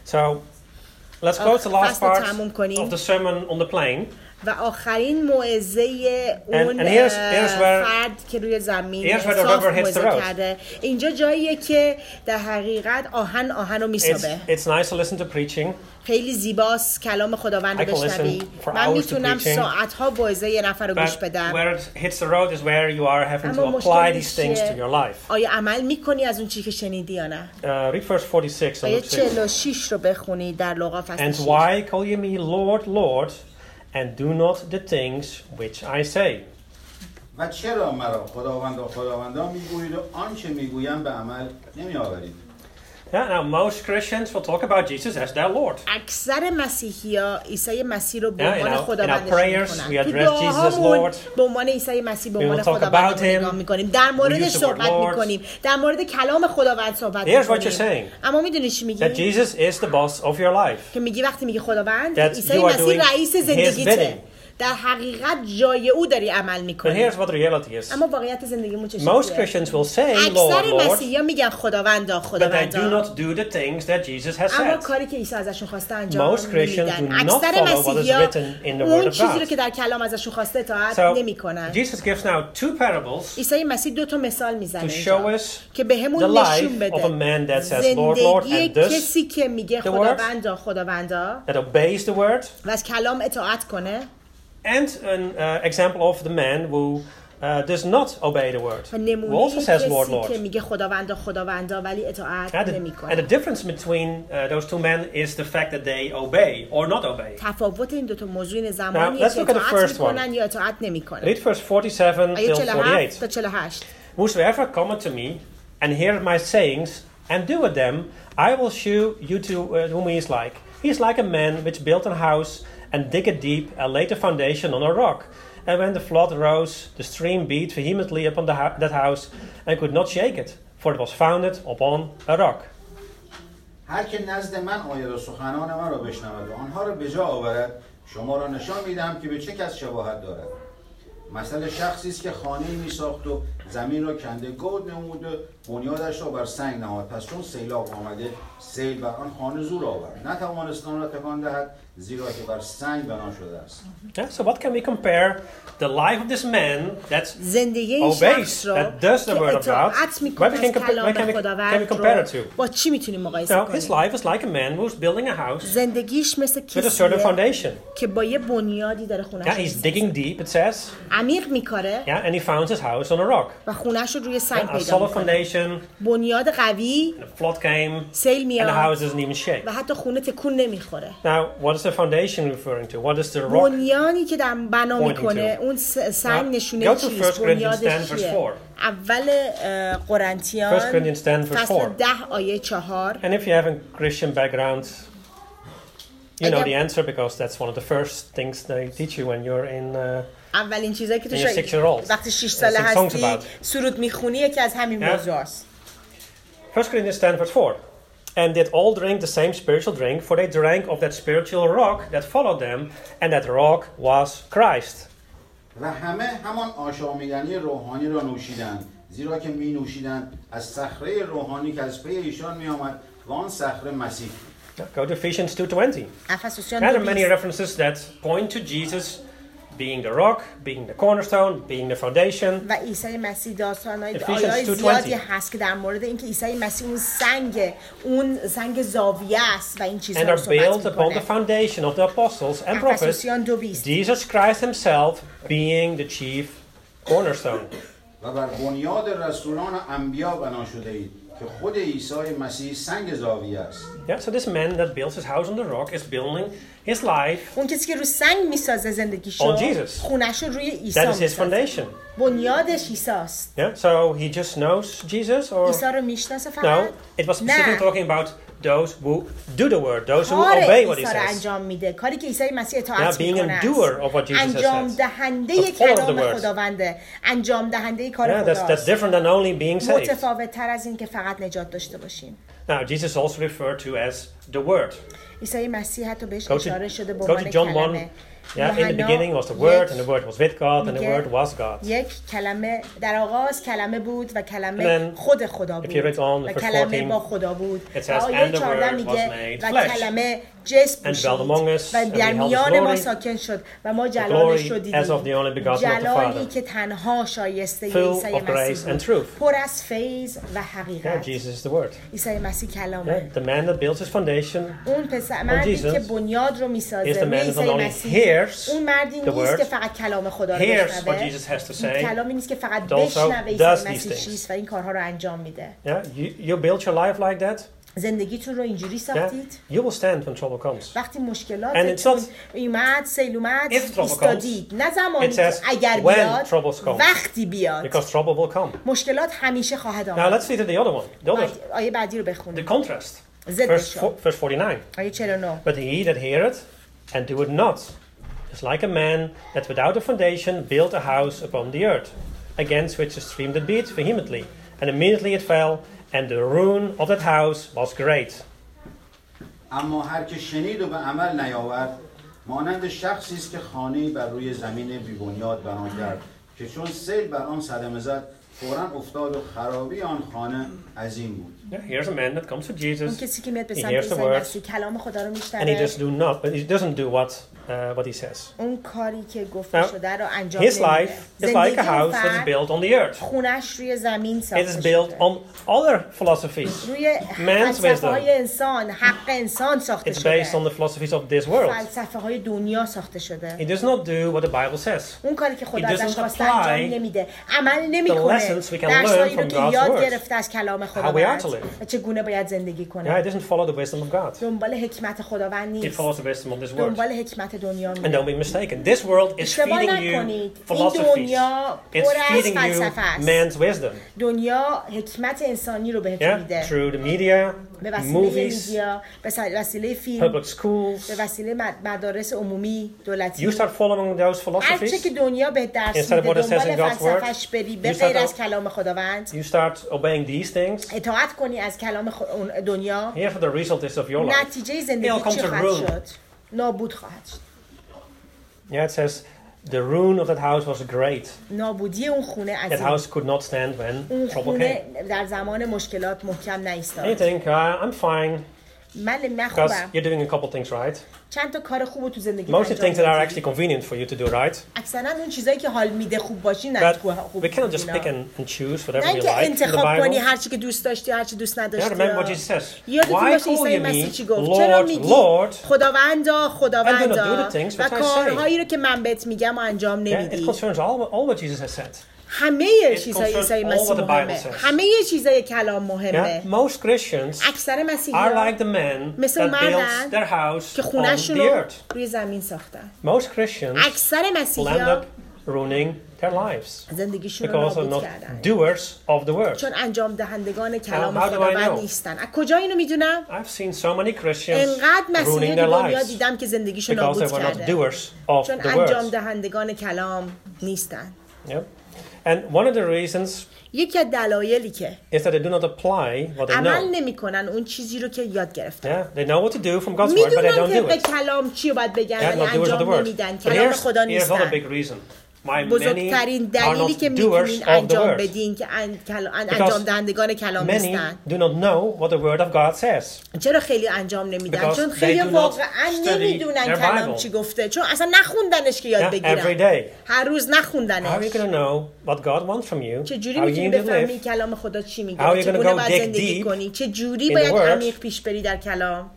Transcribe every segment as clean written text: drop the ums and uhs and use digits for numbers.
So, let's go to the last part تموم کنیم. of the sermon on the plain. و آخرین موعظه اون And here's where- فرد که روی زمین here's where the صاف rubber hits the موعظه road. کرده. اینجا جاییه که در حقیقت آهن رو میسابه. It's nice to listen to preaching. خیلی زیباست کلام خداوند I can بشنوی. listen for من hours to میتونم preaching. ساعتها موعظه یه نفر رو گوش But بدم. where it hits the road is where you are having to اما apply مشکلش these things to چیه؟ your life. آیا عمل میکنی از اون چیزی که شنیدی یا نه؟ Read verse 46 in آیه Luke 6. 46 رو بخونی در لوقا فصل And 6. why call ye me Lord, Lord, and do not the things which I say? و چرا مرا خداوندا میگویید و آنچه میگویم به عمل نمیآورید؟ Yeah, now most Christians will talk about Jesus as their Lord. اکثر مسیحی‌ها عیسی مسیح رو به Yeah, عنوان in our خداوندش prayers, we می‌کنن. تو address Jesus as دعاهامون Lord. به عنوان عیسی مسیح به We عنوان will talk خداوند about رو نگاه him. می‌کنیم. در موردش use the word صحبت Lord. می‌کنیم. در مورد کلام خداوند صحبت Here's what می‌کنیم. you're saying. اما می‌دونی چی That میگی؟ Jesus is the boss of your life. که میگی وقتی میگی خداوند That عیسی you are مسیح doing رئیس his زندگیته. bidding. در حقیقت جای او داری عمل But می‌کنی. here's what the reality is. اما واقعیت زندگیمون چه Most شکلیه؟ Christians will say, Lord, اکثر Lord, مسیحی‌ها میگن خداوندا but they do خداوندا. not do the things that Jesus has اما said. کاری که عیسی ازشون خواسته انجام Most Christians do نمیدن. not اکثر follow what is مسیحی‌ها written in the اون Word of چیزی رو God. که در کلام ازشون خواسته اطاعت So, نمی‌کنن. Jesus gives now two parables عیسی مسیح 2 مثال میزنه to اینجا show us که بهمون the نشون life of a بده man that says, Lord, Lord, زندگی and does کسی که میگه the word, خداوندا خداوندا that obeys the word, و از کلام اطاعت کنه and an example of the man who does not obey the word, و who نمونه also says, Lord, کسی که Lord. میگه خداوندا خداوندا ولی اطاعت And نمیکنه. the difference between those two men is the fact that they obey or not obey. تفاوت این 2 موضوع این زمانیه let's که look at the اطاعت first میکنن یا اطاعت نمیکنن. Read verse 47 آیه till 47 تا 48. 48. Whosoever cometh to me and heareth my sayings and doeth them, I will shew you to whom he is like. He is like a man which built a house and digged deep and laid the foundation on a rock. And when the flood rose, the stream beat vehemently upon that house and could not shake it, for it was founded upon a rock. هر که نزد من آید و سخنان من را بشنود و آنها را به جا آورد شما را نشان میدهم که به چه کس شباهت دارد. مثل شخصی است که خانه‌ای می‌ساخت و زمین را کنده گود نمود و بنیادش را بر سنگ نهاد. پس چون سیلاب آمده سیل بر آن خانه زور آورد نتوانست آن را تکان دهد زیرا که بر سنگ بنا شده است. Yeah, so what can we compare the life of this man that زندگی این obeys, شخص رو that does the که word of God, اطاعت میکنه از کلام can we خداوند compare it رو to? با چی میتونیم مقایسه No, his کنیم؟ life is like a man who's building a house زندگیش مثل with a certain کسیه foundation. که با یه بنیادی داره Yeah, خونه‌ش he's digging deep, it says. عمیق میکاره Yeah, and he founds his house on a rock. و خونه‌ش رو روی سنگ Yeah, a پیدا solid میکنه. foundation. بنیاد قوی، The flood came, سیل and the میاد house doesn't even shake. و حتی خونه تکون نمیخوره. Now, what is the foundation referring to? What is the rock? بنیانی که در بنا pointing میکنه to? اون سنگ Now, نشونه go to چیست؟ 1 Corinthians 10 بنیادش verse چیه؟ 4. اول قرنتیان 1 Corinthians 10 verse فصل 4. 10 آیه 4. And if you have a Christian background, you know Again- the answer because that's one of the first things they teach you when you're in. اولین چیزایی که تو And you're 6-year-old. وقتی 6 ساله Sing songs هستی about. سرود میخونی یکی از همین Yeah. موضوع است. 1 Corinthians 10 verse 4. And did all drink the same spiritual drink, for they drank of that spiritual rock that followed them, and that rock was Christ. و همه همان آشامیدنی روحانی را نوشیدند زیرا که می نوشیدند از صخره روحانی که از پی ایشان می آمد و آن صخره مسیح. Now, go to Ephesians 2:20. افسوسیان There are many 2:20. references that point to Jesus being the rock, being the cornerstone, being the foundation. و عیسی مسیح داستان‌های Ephesians آیه‌های 2:20. زیادی هست که در مورد اینکه عیسی مسیح اون سنگ زاویه است و این And چیزها are رو built صحبت upon the می‌کنه. foundation of the apostles and prophets, افسوسیان 2:20. Jesus Christ himself being the chief cornerstone. و بر بنیاد رسولان و انبیا بنا شده اید که خود عیسی مسیح سنگ زاویه است. Yeah, so this man that builds his house on the rock is building his life. اون کسی که رو سنگ میسازه زندگیشو On Jesus. خونه‌شو روی عیسی That is his میسازه. foundation. بنیادش عیسی است. Yeah, so he just knows Jesus, or عیسی رو میشناسه فقط. no? It was specifically نه. talking about those who do the word, those who کار obey what he عیسی رو says. انجام میده. کاری که عیسی مسیح Yeah, اطاعت being میکنه a doer of what Jesus has انجام said. دهنده A follower of the کلام word. خداونده. انجام دهنده کار Yeah, that's خداست. different than only being saved. متفاوت تر از این که فقط نجات داشته باشیم. Now, Jesus also referred to as the word. عیسی مسیح حتی بهش Go to- اشاره شده به go to عنوان John کلمه. Yeah, in the beginning was the Word, and the Word was with God, and the Word was God. یک کلمه در آغاز کلمه بود و And کلمه then, خود خدا if بود you read on, و verse کلمه 14, با خدا بود. it says, آیه "And the 14 Word میگه was made و flesh, کلمه جسم and پوشید dwelt among us, و and در beheld his میان ما glory, ساکن شد و ما the جلالش رو glory as of the only دیدیم. begotten of the جلالی Father, که تنها شایسته full عیسی of grace مسیح and بود، truth." پر از فیض و Yeah, حقیقت. Jesus is the Word. عیسی مسیح Yeah, کلامه. the man that builds his foundation اون پسر مردی Jesus که بنیاد رو is میسازه the روی man that not عیسی only مسیح، hears اون مردی the نیست word, که فقط کلام خدا رو hears what بشنوه، Jesus has to say, کلامی نیست که فقط but also بشنوه does عیسی these مسیح things. چیست و این کارها رو انجام میده. Yeah, you build your life like that. زندگیتون رو اینجوری Yeah, ساختید you will stand when trouble comes. وقتی And it's مشکلاتتون not اومد، سیل اومد، if trouble ایستادید. نه زمانی It که says اگر when بیاد، troubles come. وقتی بیاد. Because trouble will come. مشکلات همیشه خواهد Now آمد. let's see to the other one. The other, آیه بعدی رو the بخونید. contrast. ضدش رو. Verse 49. آیه 49. But he that heareth and doeth not is like a man that without a foundation built a house upon the earth, against which the stream did beat vehemently, and immediately it fell, and the ruin of that house was great. اما هر که شنید و به عمل نیاورد مانند شخصی است که خانه‌ای بر روی زمین بی‌بنیاد بنا کرد که چون سیل بر آن صدمه زد فوراً افتاد و خرابی آن خانه عظیم بود. Yeah, here's a man that comes to اون Jesus, کسی که میاد به he سمت hears the عیسی words, مسیح کلام خدا رو and he میشنوه، doesn't do what he says. اون کاری که گفته Now, شده رو انجام His نمیده. life is like a house that is built on the earth. خونش روی زمین It is ساخته built شده. on other philosophies. روی man's فلسفه های wisdom. انسان، حق انسان ساخته It's based on شده. the philosophies of this world. فلسفه های دنیا ساخته شده. It does not do what the Bible says. اون کاری که خدا It ازش doesn't خواسته apply انجام نمیده. عمل نمیکنه. lessons we can درسایی learn رو from که God's یاد words. گرفته از کلام How we are خداوند to live. و چگونه باید زندگی Yeah, کنه. it doesn't follow the wisdom of God. دنبال حکمت خداوند It نیست. follows the wisdom of this world. دنبال حکمت دنیا And میره. don't be mistaken. This world is اشتباه feeding you نکنید. این philosophies. دنیا It's پر از feeding you فلسفه است. man's wisdom. دنیا حکمت انسانی رو بهتون Yeah, میده. through the media, به وسیله movies, میدیا، به وسیله فیلم، public schools. به وسیله مدارس عمومی دولتی. You start following those هرچه philosophies. که دنیا به درس Instead of میده what it says دنبال in God's word, فلسفهش بری به you start غیر از out- کلام خداوند You start obeying these things. اطاعت کنی از کلام اون دنیا، Here's what the result is of your life. نتیجه زندگی It'll come چی to خواهد ruin. شد؟ نابود خواهد شد. Yeah, it says the ruin of that house was great. نابودی اون خونه That عظیم. house could not stand when اون trouble خونه came. در زمان مشکلات محکم And you نایستاد. think, I'm fine من because خوبم. you're doing a couple things right. چند تا کار خوب تو زندگی Most of the انجام things that are دادی. actually convenient for you to do right. اکثرا اون چیزایی که حال میده خوب باشی نه But خوب we cannot just بودی، pick نه. and choose whatever نه we اینکه like in the انتخاب کنی Bible. هر چی که دوست داشتی هر چی دوست Yeah, نداشتی. remember what Jesus says. یادتون Why باشه call عیسی you مسیح me چی گفت؟ چرا Lord, میگی Lord, خداوندا and do not do the things و which I say. کارهایی رو که من بهت میگم و انجام Yeah, it نمیدی؟ concerns all what Jesus has said. همه چیزای concerns عیسی all مسیح what the Bible مهمه. says. همه چیزای کلام مهمه. Yeah, most Christians اکثر are مسیحی‌ها like the men مثل that مردن built their house که on خونه‌شون the رو earth. روی زمین ساختن. Most Christians اکثر will end مسیحی‌ها up ruining their lives زندگیشون رو because they're نابود not کردن. doers of the word. چون انجام دهندگان کلام how do I خداوند know? نیستن. از کجا اینو میدونم؟ I've seen so many Christians انقدر مسیحی ruining تو their دنیا lives دیدم که زندگیشون because نابود they were not کرده. doers of چون the انجام word. دهندگان کلام نیستن. Yep. And one of the reasons یکی از دلایلی که is that they do not apply what they عمل know. نمیکنن اون چیزی رو که یاد گرفتن. Yeah, they know what to do from God's word, but they میدونن don't do طبق it. کلام چی رو باید بگن Yeah, ولی not doers of the انجام word. نمیدن. But کلام خدا here's another نیستن. big reason why many بزرگترین are دلیلی not که doers میتونین of the انجام word. بدین که انجام دهندگان کلام Many نیستن. do not know what the word of God says. چرا خیلی انجام نمیدن؟ Because چون they خیلی do not واقعا study نمیدونن their کلام Bible. چی گفته. چون اصلا نخوندنش که یاد Yeah, every بگیرن. day. هر روز How are you نخوندنش. going to know what God wants from you? چجوری How you میتونی need to بفهمی live? کلام خدا چی How میگه؟ are you gonna چگونه go باید dig زندگی deep کنی؟ چجوری in the باید word? عمیق پیش بری در کلام؟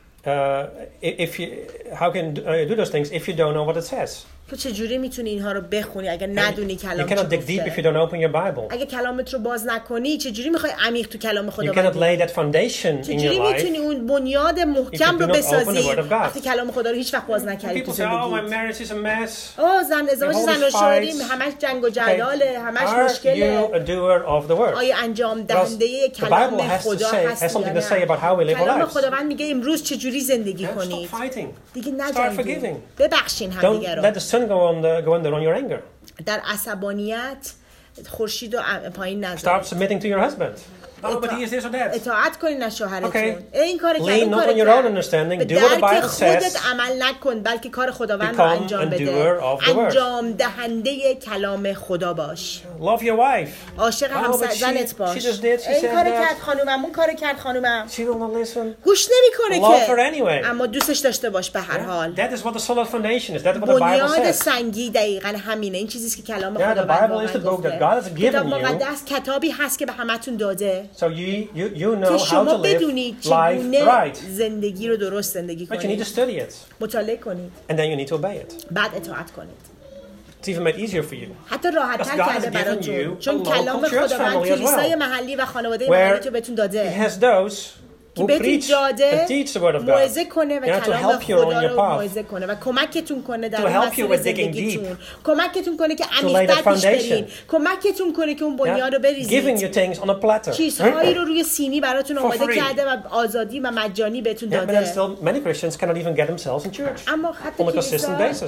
How can you do those things if you don't know what it says? تو چجوری میتونی اینها رو بخونی اگر ندونی You کلام cannot چی dig deep if you گفته؟ don't open your Bible. اگه کلامت رو باز نکنی چجوری میخوای عمیق تو کلام You خدا cannot بری؟ lay that foundation in چجوری your میتونی life. اون بنیاد محکم If you رو do not open بسازی the word of God. وقتی کلام خدا رو هیچ وقت باز نکردی تو People say, oh, my زندگیت؟ marriage is a mess. زن ازدواج All زن و these شوهری fights. همش جنگ و Okay. جداله، همش Are مشکله. you a doer of the word? آیا انجام Because دهنده the کلام Bible has to خدا say, هستی has یا something to say نه؟ about how we live our کلام lives. خداوند میگه امروز چجوری زندگی Yeah, کنید. stop fighting. دیگه Start نجنگید. forgiving. ببخشین Don't همدیگه رو. let the sun go under on your anger. در عصبانیت خورشید رو پایین نذار. Start submitting to your husband. but he is this or that. اطاعت کنین از شوهرتون. Okay. این کار کرد، Lean این not کار on your own کرد. understanding. به Do what the درک Bible خودت says. عمل نکن، بلکه کار خداوند رو Become انجام a بده. doer of the word. انجام دهنده کلام خدا باش. Love your wife. عاشق Oh, but زنت باش. she just did, she این said کار that. کرد خانومم، اون کار کرد خانومم. She will not listen. گوش نمیکنه Love her که. anyway. اما دوستش داشته باش به هر حال. That is what the solid foundation is. That's what the Bible بنیاد says. سنگی دقیقاً همینه. این چیزیست که کلام Yeah, the خداوند Bible is the book گفته. that God has given کتاب you. مقدس کتابی هست که به همتون داده. So you know که how شما to live بدونید life چگونه right. زندگی رو درست زندگی But you need to کنید. study it. مطالعه کنید. And then you need to obey it. بعد اطاعت کنید. It's even made easier for you. حتی راحت‌تر Because God کرده has given براتون. you چون a کلام local church خداوند family as کلیسای well. محلی و خانواده Where محلی رو بهتون He داده. has those که who بهتون preach داده and teach the word of God. موعظه کنه و You know, to کلام help you on خدا your رو path. موعظه کنه و کمکتون کنه در To اون help you مسیر with digging زندگیتون. کمکتون کنه که lay that عمیق‌تر پیش برین. foundation. کمکتون کنه که اون بنیاد رو Yeah? Giving you بریزید. things on a platter. چیزهایی رو روی سینی براتون آماده free. کرده و آزادی و مجانی بهتون Yeah, but then داده. still many Christians cannot even get themselves in church. اما حتی on a کلیسا consistent basis.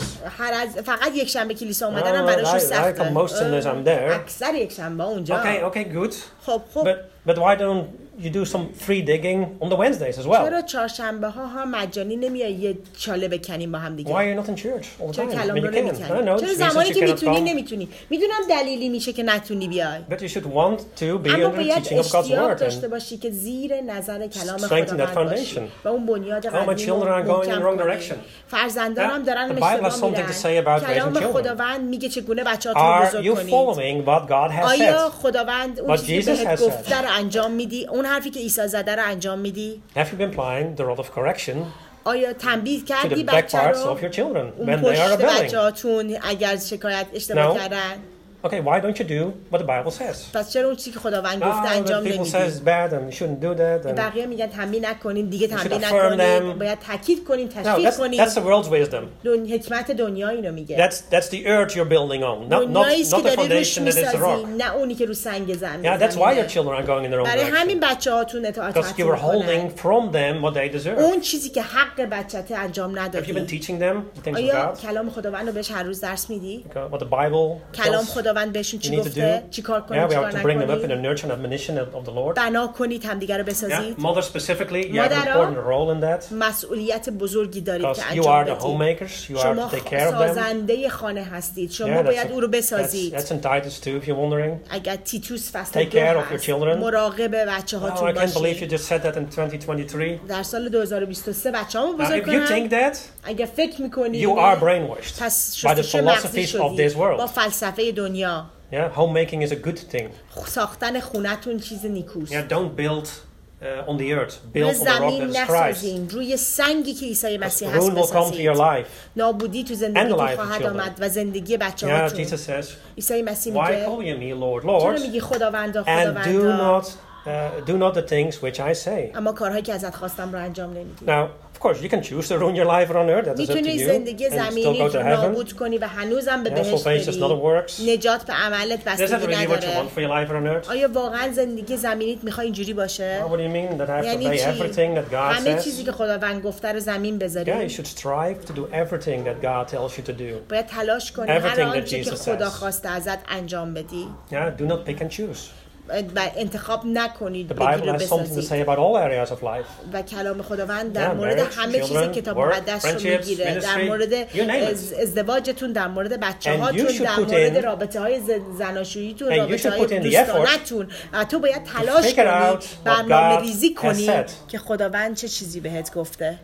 فقط یک شنبه کلیسا اومدن هم Oh, براشون I سخته. come most Sundays I'm there. اکثر یک شنبه اونجا. Okay, good. خب But why don't you do some free digging on the Wednesdays as well? چرا چهارشنبه ها مجانی نمیای یه چاله بکنیم با هم دیگه؟ Why are you not in church all the چرا time? I کلام mean, رو you can. I نمیکنی؟ know چرا it's reasons زمانی you که cannot میتونی come. نمیتونی؟ میدونم دلیلی میشه که نتونی بیای. But you should want to be اما under the باید teaching of God's اشتیاق word داشته and باشی که زیر نظر کلام strengthen that خداوند باشی foundation. و اون بنیاد Oh, my قدیم children are رو going in the محکم wrong کنی. direction. فرزندانم دارن The Bible has اشتباه something to say میرن. about raising کلام children. خداوند میگه چگونه بچه‌هاتون رو Are بزرگ you کنید. following what God has آیا said? خداوند اون What چیزی Jesus که بهت has said? گفته رو انجام میدی؟ اون حرفی که عیسی زده رو انجام میدی؟ Have you been applying the rod of correction آیا تنبیه to کردی the back بچه parts رو؟ of your children اون when they are پشت rebelling? بچه‌هاتون اگر شکایت اشتباه No. کردن؟ Okay, why don't you do what the Bible says? پس چرا اون چیزی که خداوند Oh, گفته انجام that people نمیدی؟ says it's bad and you shouldn't do that. And بقیه میگن تنبیه نکنین، دیگه تنبیه should affirm نکنین، them. باید تاکید کنین، No, تشویق کنین. that's the world's wisdom. حکمت دنیا اینو میگه. That's the earth you're building on, دنیایی است not که the داری روش foundation that is the میسازی، rock. نه اونی که رو سنگ Yeah, that's why your children are going in the wrong برای همین direction. بچه‌هاتون اطاعت Because you are holding from them what they deserve. اون چیزی که حق بچته انجام Have you been ندادی. teaching them the things of آیا God? کلام خداوند رو بهش هر روز درس میدی؟ What the Bible کلام tells خداوند بهشون you چی need to گفته؟ do? چیکار Yeah, کنید، we چیکار have to bring them up in the نکنید؟ nurture and admonition of the Lord. بنا کنید همدیگه رو Yeah, بسازید. mother specifically, you have an مادرها important role in that. مسئولیت بزرگی دارید Because که you انجام are the بدید. homemakers, you are شما to take care of them. سازنده خانه هستید. شما Yeah, باید او رو that's بسازید. in Titus 2 if you're wondering. اگر تیتوس فصل Take 2 care of your هست، children. مراقب بچه Oh, هاتون I can't believe you باشید. just said that in 2023. در سال 2023 بچه هامو Now, بزرگ if you think کنم. that, اگر فکر میکنید you are brainwashed پس by the شستشوی مغزی philosophies of this شدید با world. فلسفه دنیا. Yeah, homemaking is a good thing. ساختن خونتون چیز نیکوست. Yeah, don't build on the earth. روی Build on the rock زمین that is Christ. نسازین، روی سنگی که عیسی مسیح هست Ruin will come to your بسازید. life. نابودی تو And the زندگیتون life of خواهد children. آمد و زندگی بچه Yeah, هاتون. Jesus says, عیسی مسیح why میگه call you me Lord, چرا Lord, میگی خداوندا and خداوندا do not the things which I say. اما کارهایی که ازت خواستم رو انجام نمیدی. Now, of course, you can choose to ruin your life on earth. That is up to میتونی you. زندگی And still زمینی go to رو heaven. نابود کنی و هنوزم به Yeah, بهشت salvation is not of بری. works. نجات به عملت Is that بستگی really what you نداره. want for your life on earth? آیا واقعا زندگی زمینیت میخوای اینجوری باشه؟ What do you mean that I have to یعنی obey چی؟ everything that God همه چیزی says? که خداوند گفته رو زمین Yeah, you بذاری. should strive to do everything that God tells you to do. باید تلاش کنی هر Everything that آنچه که Jesus خدا says. خواسته ازت انجام بدی. Yeah, do not pick and choose. و انتخاب نکنید The بگیر Bible و has something to بسازید. say about all areas of life. و کلام خداوند در Yeah, مورد marriage, همه چیز children, کتاب work, مقدس رو friendships, میگیره. در ministry, مورد you name it. ازدواجتون، در مورد بچه And you هاتون، should در put مورد in- رابطه های زناشوییتون، And you رابطه should های put in the effort دوستانتون. تو باید تلاش figure کنی، out what برنامه God ریزی has کنی said. که خداوند چه چیزی بهت گفته.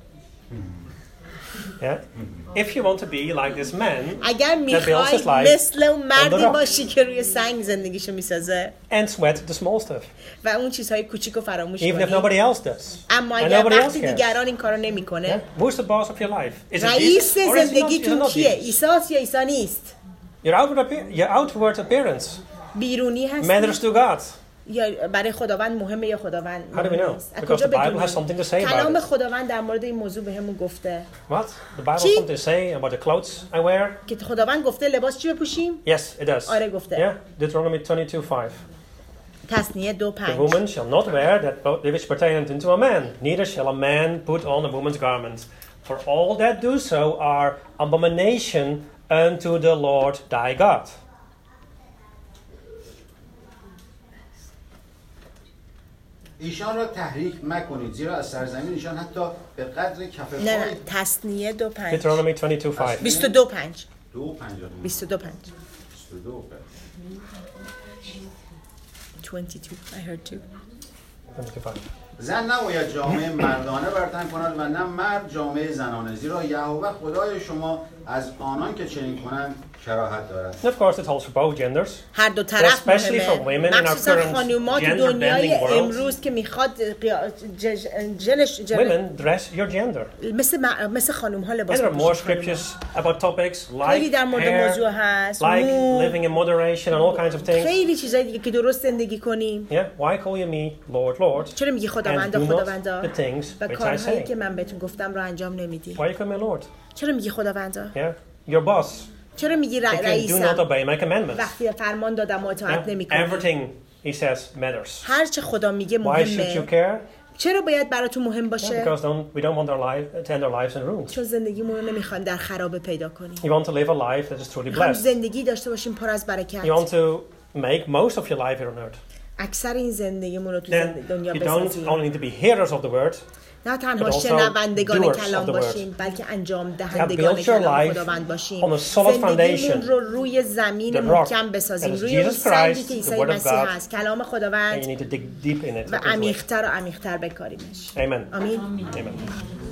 Yeah? If you want to be like this man اگر that builds his میخوای life مثل اون on the مردی rock باشی که روی سنگ زندگیشو میسازه and sweat the small stuff, و اون چیزهای کوچیک رو فراموش even if کنی، nobody else does, اما and اگر nobody else وقتی cares. دیگران این کارو نمیکنه، Yeah? Who's the boss of your life? Is it رئیس Jesus or is it not, is it زندگیتون not کیه؟ Jesus? عیساست یا عیسی نیست؟ Your outward appearance بیرونی matters هستی to God. یا برای خداوند مهمه یا خداوند How do we مهم know? نیست؟ از Because کجا the Bible بدونی؟ has something to say about کلام it. خداوند در مورد این موضوع بهمون گفته What? The Bible has چی؟ something to say about the clothes I wear? که خداوند گفته لباس چی بپوشیم؟ Yes, it does. آره گفته. Yeah, Deuteronomy 22:5. تثنیه 2:5. The woman shall not wear that which pertaineth unto a man, neither shall a man put on a woman's garment. For all that do so are abomination unto the Lord thy God. ایشان را تحریک مکنید زیرا از سرزمین ایشان حتی به قدر کف نه پای تثنیه 2:5 Deuteronomy 22:5. 22:5 22:5 22 I heard two 22:5. زن نباید جامعه مردانه بر تن کند و نه مرد جامعه زنانه زیرا یهوه خدای شما از آنان که چنین کنند کراهت دارد. And of course, it holds for both genders. هر دو طرف Especially for women مهمه in our مخصوصا current خانوما تو gender دنیای bending world. امروز که میخواد Women dress your gender. مثل خانوم ها And لباس there are more بپوشن. scriptures about topics خیلی like در مورد موضوع hair, هست like مو، living in moderation and all kinds of things. خیلی چیزای دیگه که درست زندگی کنیم. Yeah, why call you me Lord, Lord, چرا میگی and خداوندا do not خداوندا the things و which I کارهایی که say? من بهتون گفتم رو انجام نمیدی؟ Why you call me Lord? چرا میگی خداوندا؟ Yeah, your boss. چرا میگی If you do not رئیسم obey my commandments. وقتی فرمان دادم و اطاعت Yeah, نمیکنی؟ everything he says matters. هر چه خدا میگه Why should you مهمه. care? چرا باید براتون مهم Yeah, باشه؟ because we don't want to end our lives in ruins. چون زندگیمون رو نمیخوایم در خرابه پیدا کنیم. You want to live a life that is truly میخوایم blessed. زندگی داشته باشیم پر از برکت. You want to make most of your life here on earth. اکثر این زندگیمون رو تو Then دنیا you don't بسازیم. only need to be hearers of the word, نه تنها but also شنوندگان doers کلام of the word. باشیم بلکه انجام دهندگان build your کلام life خداوند باشیم. on a solid زندگیمون foundation, رو روی زمین the rock محکم بسازیم، that is روی اون Jesus سنگی Christ, که the عیسی word of مسیح God, هست، کلام and you خداوند need to dig deep in it. و into it. عمیق‌تر و عمیق‌تر بکاریمش. Amen. آمین. Amen.